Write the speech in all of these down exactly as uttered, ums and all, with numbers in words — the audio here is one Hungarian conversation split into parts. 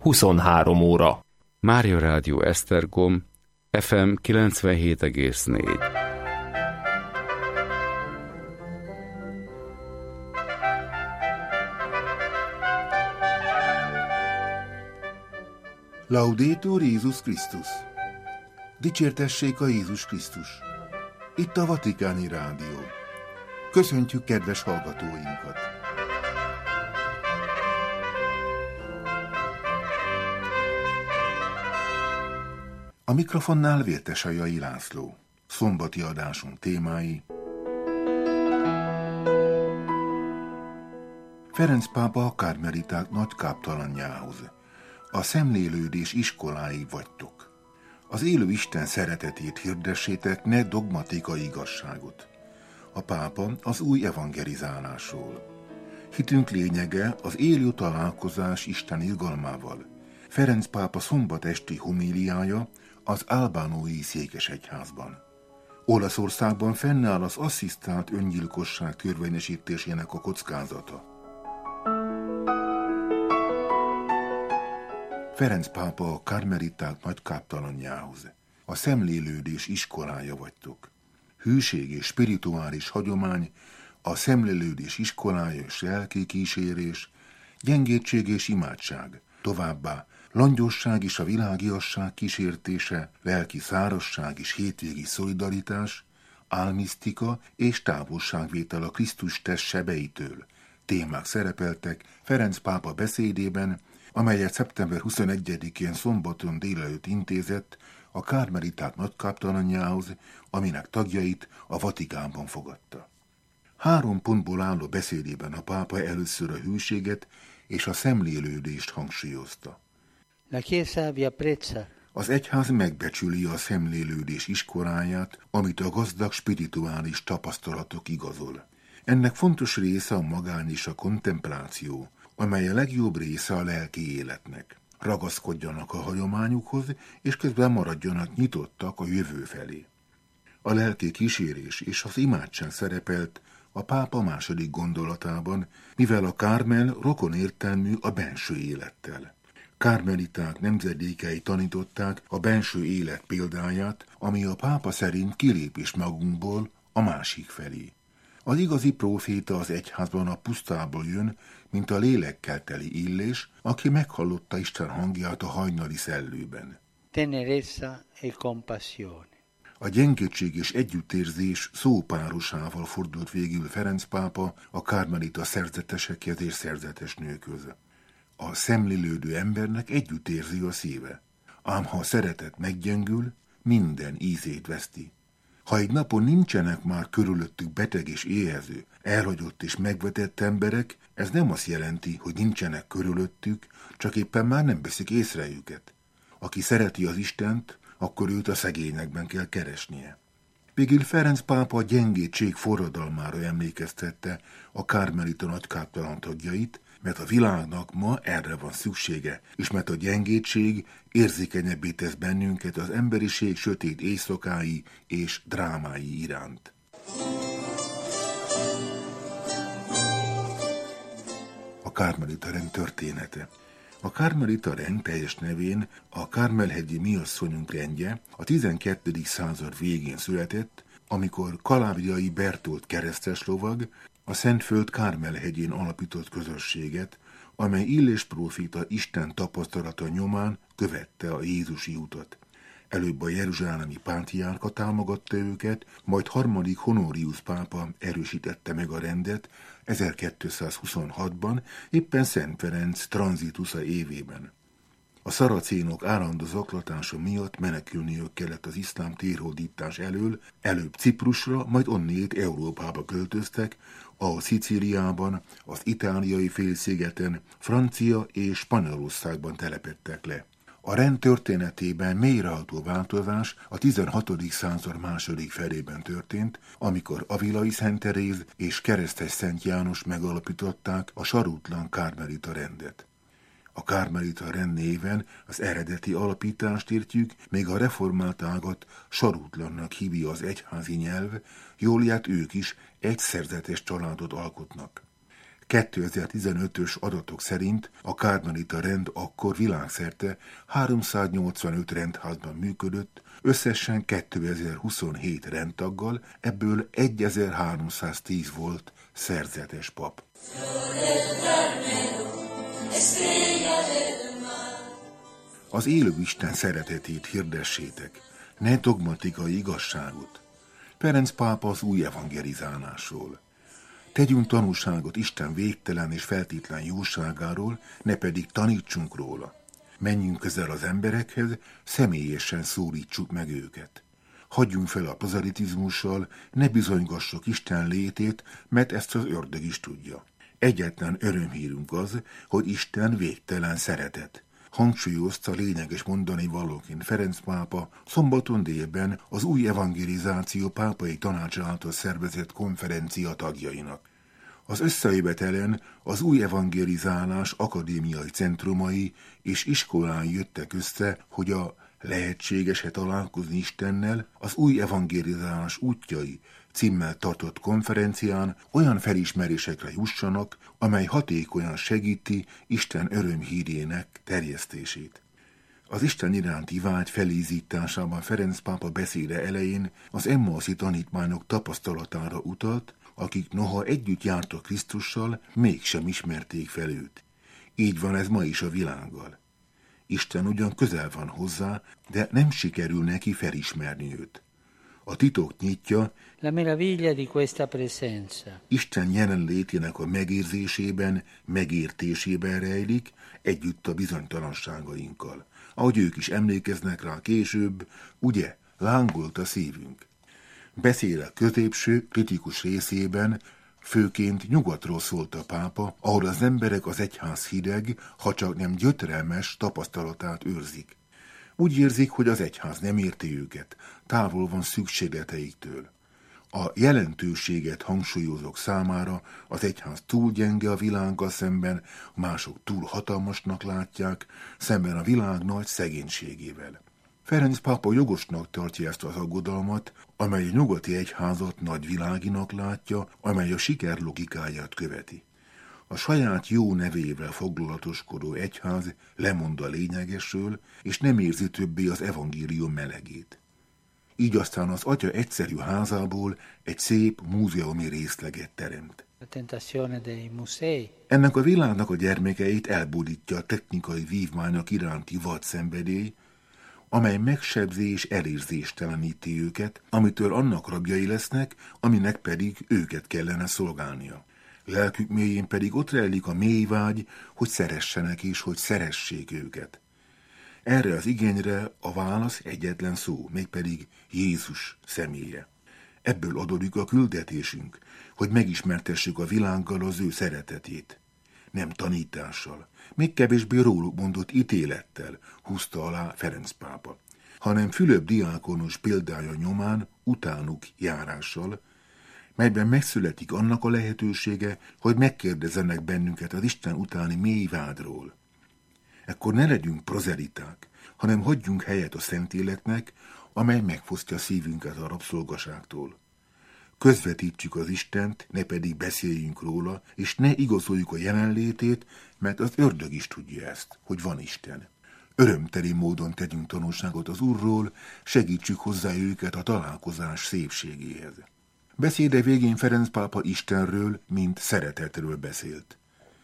huszonhárom óra. Mária Rádió Esztergom, ef em kilencvenhét egész négy. Laudetur Jézus Krisztus! Dicsértessék a Jézus Krisztus! Itt a Vatikáni Rádió. Köszöntjük kedves hallgatóinkat! A mikrofonnál Vértesajai László. Szombati adásunk témái: Ferenc pápa a kármeliták nagy káptalanjához. A szemlélődés iskolái vagytok. Az élő Isten szeretetét hirdessétek, ne dogmatikai igazságot. A pápa az új evangelizálásról. Hitünk lényege az élő találkozás Isten irgalmával. Ferenc pápa szombat esti homíliája az albánói székesegyházban. Olaszországban fennáll az asszisztált öngyilkosság törvényesítésének a kockázata. Ferenc pápa a kármeliták nagy káptalanjához. A szemlélődés iskolája vagytok. Hűség és spirituális hagyomány, a szemlélődés iskolája és lelki kísérés, gyengétség és imádság, továbbá langyosság és a világiasság kísértése, lelki szárazság és hétvégi szolidaritás, álmisztika és távolságvétel a Krisztus test sebeitől. Témák szerepeltek Ferenc pápa beszédében, amelyet szeptember huszonegyedikén szombaton délelőtt intézett a kármeliták nagy káptalanjához, aminek tagjait a Vatikánban fogadta. Három pontból álló beszédében a pápa először a hűséget és a szemlélődést hangsúlyozta. La Chiesa vi apprezza. Az egyház megbecsüli a szemlélődés iskoláját, amit a gazdag spirituális tapasztalatok igazol. Ennek fontos része a magány és a kontempláció, amely a legjobb része a lelki életnek. Ragaszkodjanak a hagyományukhoz, és közben maradjanak nyitottak a jövő felé. A lelki kísérés és az imádság szerepelt a pápa második gondolatában, mivel a kármel rokon értelmű a benső élettel. Kármeliták nemzedékei tanították a benső élet példáját, ami a pápa szerint kilépés magunkból a másik felé. Az igazi próféta az egyházban a pusztából jön, mint a lélekkel teli Illés, aki meghallotta Isten hangját a hajnali szellőben. Tenerezza e compassione. A gyengétség és együttérzés szópárosával fordult végül Ferenc pápa a kármelita szerzetesekhez és szerzetes nőkhöz. A szemlélődő embernek együtt érzi a szíve. Ám ha a szeretet meggyengül, minden ízét veszti. Ha egy napon nincsenek már körülöttük beteg és éhező, elhagyott és megvetett emberek, ez nem azt jelenti, hogy nincsenek körülöttük, csak éppen már nem veszik észre őket. Aki szereti az Istent, akkor őt a szegényekben kell keresnie. Végül Ferenc pápa a gyengétség forradalmára emlékeztette a kármelita nagy káptalan tagjait, mert a világnak ma erre van szüksége, és mert a gyengétség érzékenyebbé tesz bennünket az emberiség sötét éjszakái és drámái iránt. A kármelita rend története. A kármelita rend teljes nevén a Kármel-hegyi Mi asszonyunk rendje a tizenkettedik század végén született, amikor Kalábriai Bertold keresztes lovag a Szentföld Kármel-hegyén alapított közösséget, amely Illés próféta Isten tapasztalata nyomán követte a Jézusi utat. Előbb a jeruzsálemi pátriárka támogatta őket, majd harmadik Honorius pápa erősítette meg a rendet ezerkétszázhuszonhatban, éppen Szent Ferenc tranzitusza évében. A szaracénok állandó zaklatása miatt menekülniük kellett az iszlám térhódítás elől, előbb Ciprusra, majd onnét Európába költöztek, ahol Szicíliában, az itáliai félszigeten, Francia és Spanyolországban telepedtek le. A rend történetében mélyreható változás a tizenhatodik század második felében történt, amikor Avilai Szent Teréz és Keresztes Szent János megalapították a sarutlan kármelita rendet. A kármelita rend néven az eredeti alapítást értjük, még a reformált ágat sarutlannak hívja az egyházi nyelv, jól ját ők is egy szerzetes családot alkotnak. kétezer-tizenötös adatok szerint a kármelita rend akkor világszerte háromszáznyolcvanöt rendházban működött, összesen kétezer-huszonhét rendtaggal, ebből egyezer-háromszáztíz volt szerzetes pap. Az élő Isten szeretetét hirdessétek, ne dogmatikai igazságot. Ferenc pápa az új evangelizálásról. Tegyünk tanúságot Isten végtelen és feltétlen jóságáról, ne pedig tanítsunk róla. Menjünk közel az emberekhez, személyesen szólítsuk meg őket. Hagyjunk fel a prozelitizmussal, ne bizonygassuk Isten létét, mert ezt az ördög is tudja. Egyetlen örömhírünk az, hogy Isten végtelen szeretet. Hangsúlyozta lényeges mondani valóként Ferenc pápa szombaton délben az új evangelizáció pápai tanács által szervezett konferencia tagjainak. Az összejövetelen az új evangelizálás akadémiai centrumai és iskolái jöttek össze, hogy a lehetséges-e találkozni Istennel az új evangelizálás útjai címmel tartott konferencián olyan felismerésekre jussanak, amely hatékonyan segíti Isten örömhírének terjesztését. Az Isten iránti vágy felízításában Ferenc pápa beszéde elején az emmauszi tanítványok tapasztalatára utalt, akik noha együtt jártak Krisztussal, mégsem ismerték fel őt. Így van ez ma is a világgal. Isten ugyan közel van hozzá, de nem sikerül neki felismerni őt. A titok nyitja, La meraviglia di questa presenza. Isten jelenlétének a megérzésében, megértésében rejlik, együtt a bizonytalanságainkkal. Ahogy ők is emlékeznek rá később, ugye, lángolt a szívünk. Beszéle középső, kritikus részében főként nyugatról szólt a pápa, ahol az emberek az egyház hideg, ha csak nem gyötrelmes tapasztalatát őrzik. Úgy érzik, hogy az egyház nem érti őket, távol van szükségleteiktől. A jelentőséget hangsúlyozók számára az egyház túl gyenge a világgal szemben, mások túl hatalmasnak látják, szemben a világ nagy szegénységével. Ferenc pápa jogosnak tartja ezt az aggodalmat, amely a nyugati egyházat nagyviláginak látja, amely a siker logikáját követi. A saját jó nevével foglalatoskodó egyház lemond a lényegesről, és nem érzi többé az evangélium melegét. Így aztán az atya egyszerű házából egy szép múzeumi részleget teremt. La tentazione dei musei. Ennek a világnak a gyermekeit elbódítja a technikai vívmányok iránti vad szenvedély, amely megsebzi és elérzésteleníti őket, amitől annak rabjai lesznek, aminek pedig őket kellene szolgálnia. Lelkük mélyén pedig ott rejlik a mély vágy, hogy szeressenek és hogy szeressék őket. Erre az igényre a válasz egyetlen szó, mégpedig Jézus személye. Ebből adódik a küldetésünk, hogy megismertessük a világgal az ő szeretetét. Nem tanítással, még kevésbé róluk mondott ítélettel húzta alá Ferenc pápa, hanem Fülöp diákonos példája nyomán utánuk járással, melyben megszületik annak a lehetősége, hogy megkérdezzenek bennünket az Isten utáni mély vádról. Ekkor ne legyünk prozeliták, hanem hagyjunk helyet a szent életnek, amely megfosztja szívünket a rabszolgaságtól. Közvetítsük az Istent, ne pedig beszéljünk róla, és ne igazoljuk a jelenlétét, mert az ördög is tudja ezt, hogy van Isten. Örömteli módon tegyünk tanúságot az Úrról, segítsük hozzá őket a találkozás szépségéhez. Beszéde végén Ferenc pápa Istenről, mint szeretetről beszélt.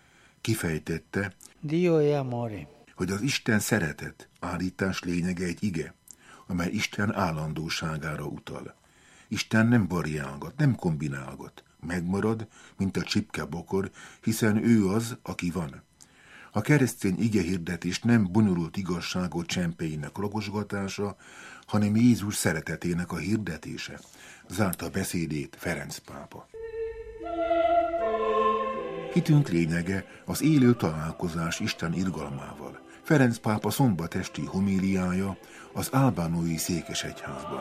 Kifejtette, Dio è amore. hogy az Isten szeretet, állítás lényege egy ige, amely Isten állandóságára utal. Isten nem variálgat, nem kombinálgat, megmarad, mint a csipkebokor, hiszen ő az, aki van. A keresztény igehirdetés nem bonyolult igazságot csempéinek ragosgatása, hanem Jézus szeretetének a hirdetése, zárta beszédét Ferenc pápa. Hitünk lényege az élő találkozás Isten irgalmával. Ferenc pápa szombat esti homíliája az albánói székesegyházban.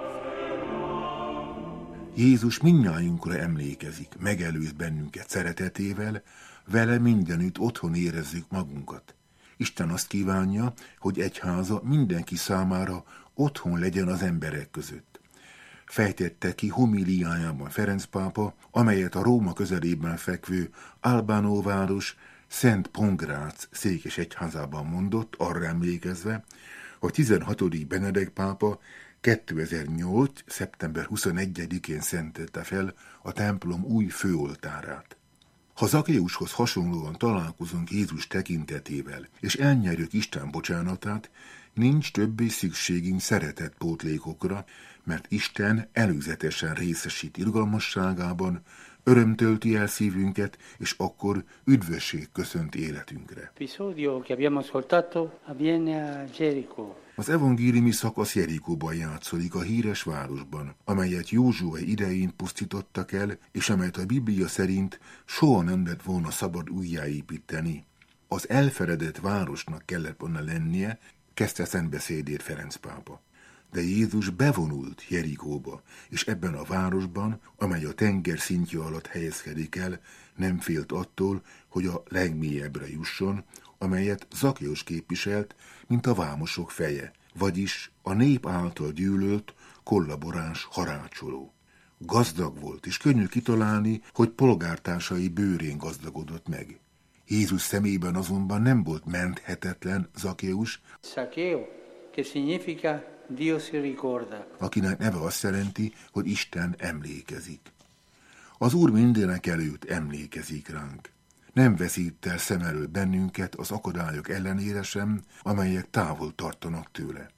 Jézus mindnyájunkra emlékezik, megelőz bennünket szeretetével, vele mindenütt otthon érezzük magunkat. Isten azt kívánja, hogy egyháza mindenki számára otthon legyen az emberek között. fejtette ki homiliájában Ferenc pápa, amelyet a Róma közelében fekvő Albánó város Szent Pongrác székesegyházában mondott, arra emlékezve, hogy tizenhatodik Benedek pápa kétezer-nyolc. szeptember huszonegyedikén szentelte fel a templom új főoltárát. Ha Zakkeushoz hasonlóan találkozunk Jézus tekintetével, és elnyerjük Isten bocsánatát, nincs többé szükségünk szeretetpótlékokra, mert Isten előzetesen részesít irgalmasságában, öröm tölti el szívünket, és akkor üdvösség köszönt életünkre. Az evangéliumi szakasz Jerikóban játszódik, a híres városban, amelyet Józsué idején pusztítottak el, és amelyet a Biblia szerint soha nem lett volna szabad újjáépíteni. Az elfeledett városnak kellett volna lennie, kezdte szentbeszédét Ferenc pápa. De Jézus bevonult Jerikóba, és ebben a városban, amely a tenger szintje alatt helyezkedik el, nem félt attól, hogy a legmélyebbre jusson, amelyet Zakkeus képviselt, mint a vámosok feje, vagyis a nép által gyűlölt, kollaboráns harácsoló. Gazdag volt, és könnyű kitalálni, hogy polgártársai bőrén gazdagodott meg. Jézus szemében azonban nem volt menthetetlen Zakkeus, Zakeo, che significa Dio si ricorda. Akinek neve azt jelenti, hogy Isten emlékezik. Az Úr mindenek előtt emlékezik ránk. Nem veszít el szem elől bennünket az akadályok ellenére sem, amelyek távol tartanak tőle.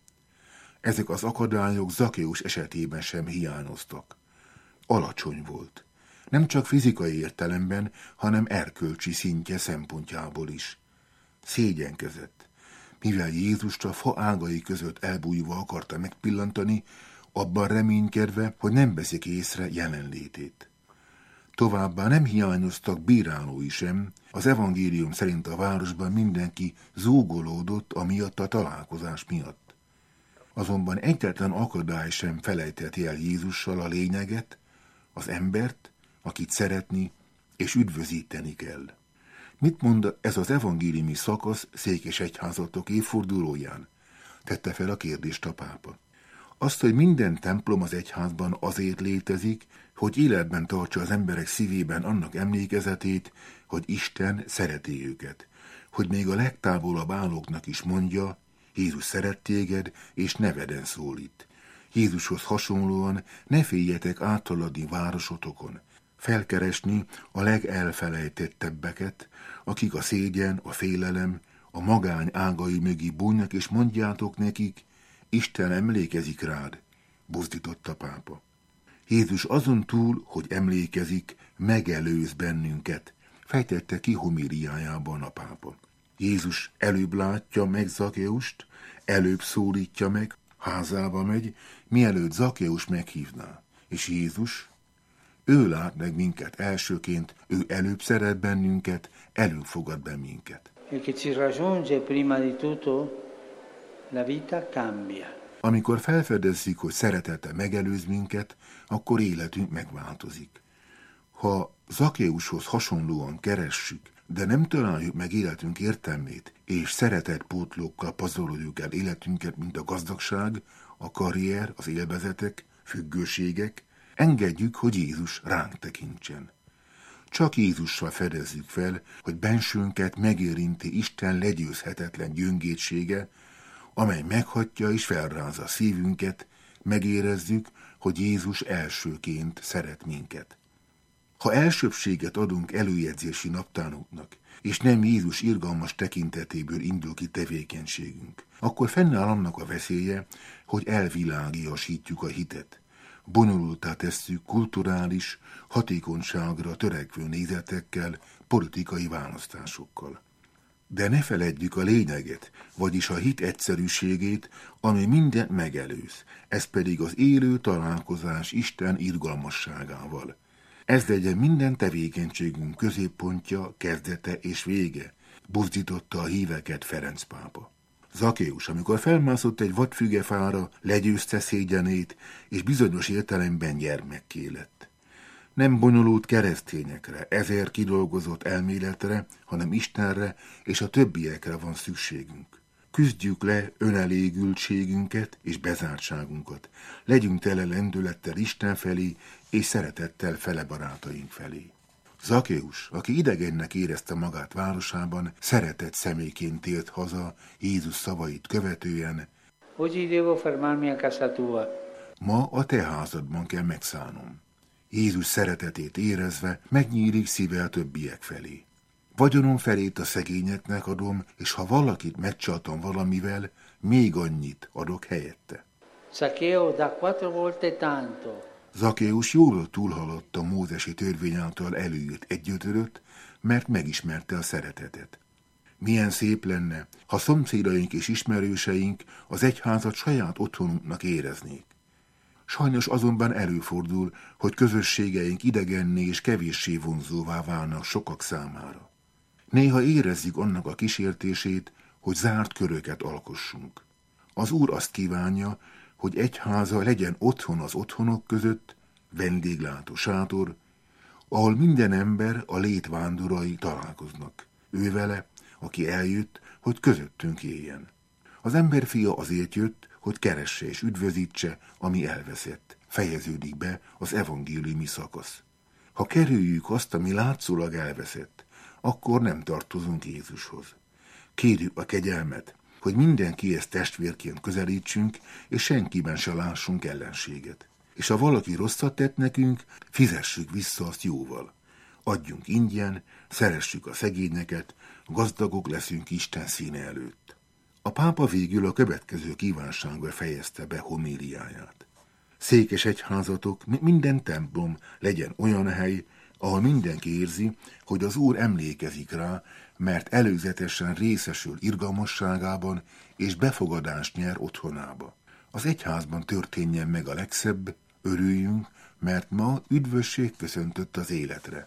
Ezek az akadályok Zakkeus esetében sem hiányoztak. Alacsony volt. Nem csak fizikai értelemben, hanem erkölcsi szintje szempontjából is. Szégyenkezett. Mivel Jézust a fa ágai között elbújva akarta megpillantani, abban reménykedve, hogy nem veszik észre jelenlétét. Továbbá nem hiányoztak bírálói sem, az evangélium szerint a városban mindenki zúgolódott amiatt a találkozás miatt. Azonban egyetlen akadály sem felejteti el Jézussal a lényeget, az embert, akit szeretni és üdvözíteni kell. Mit mond ez az evangéliumi szakasz székesegyházatok évfordulóján? Tette fel a kérdést a pápa. Azt, hogy minden templom az egyházban azért létezik, hogy életben tartsa az emberek szívében annak emlékezetét, hogy Isten szereti őket. Hogy még a legtávolabb állóknak is mondja, Jézus szeret téged, és neveden szólít. Jézushoz hasonlóan ne féljetek áthaladni városotokon, felkeresni a legelfelejtettebbeket, akik a szégyen, a félelem, a magány ágai mögé bújnak, és mondjátok nekik, Isten emlékezik rád, buzdított a pápa. Jézus azon túl, hogy emlékezik, megelőz bennünket, fejtette ki homiliájában a pápa. Jézus előbb látja meg Zakkeust, előbb szólítja meg, házába megy, mielőtt Zakkeus meghívná. És Jézus, ő lát meg minket elsőként, ő előbb szeret bennünket, előbb fogad be minket. Amikor felfedezzük, hogy szeretete megelőz minket, akkor életünk megváltozik. Ha Zakkeushoz hasonlóan keressük, de nem találjuk meg életünk értelmét, és szeretetpótlókkal pazaroljuk el életünket, mint a gazdagság, a karrier, az élvezetek, függőségek, engedjük, hogy Jézus ránk tekintsen. Csak Jézussal fedezzük fel, hogy bensőnket megérinti Isten legyőzhetetlen gyöngétsége, amely meghatja és felrázza szívünket, megérezzük, hogy Jézus elsőként szeret minket. Ha elsőbbséget adunk előjegyzési naptárunknak, és nem Jézus irgalmas tekintetéből indul ki tevékenységünk, akkor fennáll annak a veszélye, hogy elvilágiasítjuk a hitet. Bonyolultá tesszük kulturális, hatékonyságra törekvő nézetekkel, politikai választásokkal. De ne feledjük a lényeget, vagyis a hit egyszerűségét, ami mindent megelőz, ez pedig az élő találkozás Isten irgalmasságával. Ez legyen minden tevékenységünk középpontja, kezdete és vége, buzdította a híveket Ferenc pápa. Zakkeus, amikor felmászott egy vadfügefára, legyőzte szégyenét, és bizonyos értelemben gyermekké lett. Nem bonyolult keresztényekre, ezer kidolgozott elméletre, hanem Istenre és a többiekre van szükségünk. Küzdjük le önelégültségünket és bezártságunkat. Legyünk tele lendülettel Isten felé és szeretettel fele barátaink felé. Zakkeus, aki idegennek érezte magát városában, szeretett személyként tért haza Jézus szavait követően. Oggi devo fermarmi a casa tua. Ma a te házadban kell megszállnom. Jézus szeretetét érezve megnyílik szíve a többiek felé. Vagyonom felét a szegényeknek adom, és ha valakit megcsaltam valamivel, még annyit adok helyette. Zaccheo dà quattro volte tanto. Zakkeus jól túlhaladt a mózesi törvény által előírt egyötödöt, mert megismerte a szeretetet. Milyen szép lenne, ha szomszédaink és ismerőseink az egyházat saját otthonunknak éreznék. Sajnos azonban előfordul, hogy közösségeink idegenné és kevéssé vonzóvá válnak sokak számára. Néha érezzük annak a kísértését, hogy zárt köröket alkossunk. Az Úr azt kívánja, hogy egyháza legyen otthon az otthonok között, vendéglátó sátor, ahol minden ember a lét vándorai találkoznak. Ő vele, aki eljött, hogy közöttünk éljen. Az emberfia azért jött, hogy keresse és üdvözítse, ami elveszett. Fejeződik be az evangéliumi szakasz. Ha kerüljük azt, ami látszólag elveszett, akkor nem tartozunk Jézushoz. Kérjük a kegyelmet, hogy mindenkihez testvérként közelítsünk, és senkiben se lássunk ellenséget. És ha valaki rosszat tett nekünk, fizessük vissza azt jóval. Adjunk ingyen, szeressük a szegényeket, gazdagok leszünk Isten színe előtt. A pápa végül a következő kívánsággal fejezte be homíliáját. Székesegyházatok, minden templom legyen olyan hely, ahol mindenki érzi, hogy az Úr emlékezik rá, mert előzetesen részesül irgalmasságában és befogadást nyer otthonába. Az egyházban történjen meg a legszebb, örüljünk, mert ma üdvösség köszöntött az életre.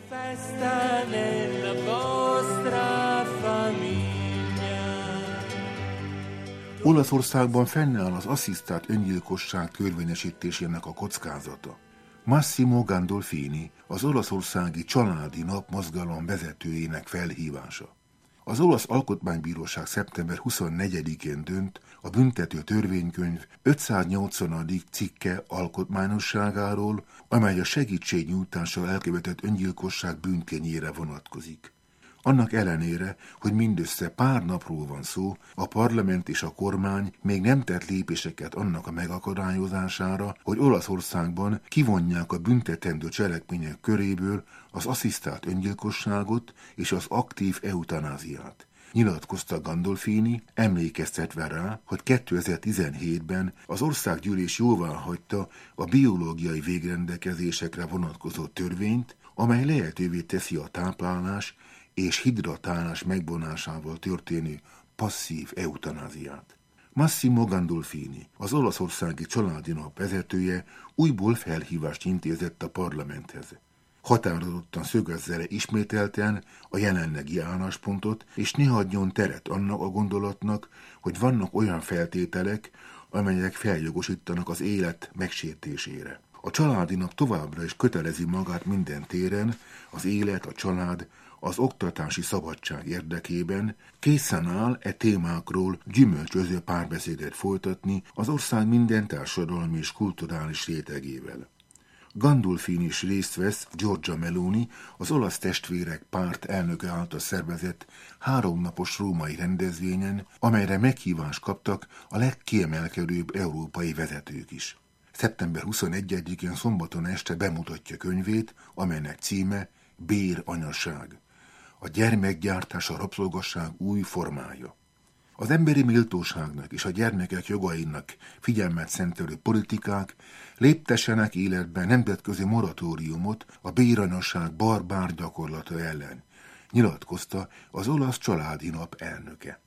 Olaszországban fennáll az asszisztált öngyilkosság törvényesítésének a kockázata. Massimo Gandolfini, az olaszországi családi nap mozgalom vezetőjének felhívása. Az olasz alkotmánybíróság szeptember huszonnegyedikén dönt a büntető törvénykönyv ötszáznyolcvanadik cikke alkotmányosságáról, amely a segítségnyújtással elkövetett öngyilkosság bűntényére vonatkozik. Annak ellenére, hogy mindössze pár napról van szó, a parlament és a kormány még nem tett lépéseket annak a megakadályozására, hogy Olaszországban kivonják a büntetendő cselekmények köréből az asszisztált öngyilkosságot és az aktív eutanáziát. Nyilatkozta Gandolfini, emlékeztetve rá, hogy kétezer-tizenhétben az országgyűlés jóváhagyta a biológiai végrendelkezésekre vonatkozó törvényt, amely lehetővé teszi a táplálás és hidratálás megvonásával történő passzív eutanáziát. Massimo Gandolfini, az olaszországi családi nap vezetője újból felhívást intézett a parlamenthez. Határozottan szögezze le ismételten a jelenlegi álláspontot, és ne hagyjon teret annak a gondolatnak, hogy vannak olyan feltételek, amelyek feljogosítanak az élet megsértésére. A családi nap továbbra is kötelezi magát minden téren, az élet, a család, az oktatási szabadság érdekében, készen áll e témákról gyümölcsöző párbeszédet folytatni az ország minden társadalmi és kulturális rétegével. Gandolfini is részt vesz Giorgia Meloni, az olasz testvérek párt elnöke által szervezett háromnapos római rendezvényen, amelyre meghívást kaptak a legkiemelkedőbb európai vezetők is. szeptember huszonegyedikén szombaton este bemutatja könyvét, amelynek címe Bér anyaság. A gyermekgyártás a rabszolgasság új formája. Az emberi méltóságnak és a gyermekek jogainak figyelmet szentelő politikák léptessenek életbe nemzetközi moratóriumot a béranyaság barbár gyakorlata ellen, nyilatkozta az olasz családi nap elnöke.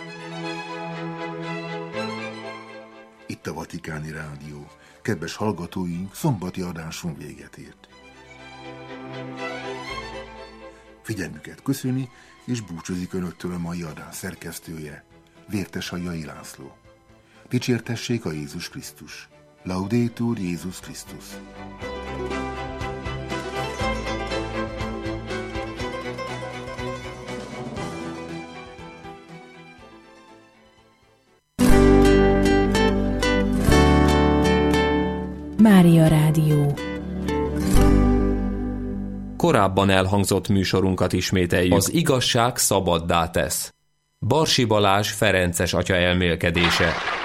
Itt a Vatikáni Rádió. Kedves hallgatóink, szombati adásunk véget ért. Figyelmüket köszöni, és búcsúzik önöktől a mai adás szerkesztője, Vértesajai László. Dicsértessék a Jézus Krisztus. Laudetur Jézus Krisztus. Mária Rádió. Korábban elhangzott műsorunkat ismételjük. Az igazság szabaddá tesz. Barsi Balázs ferences atya elmélkedése.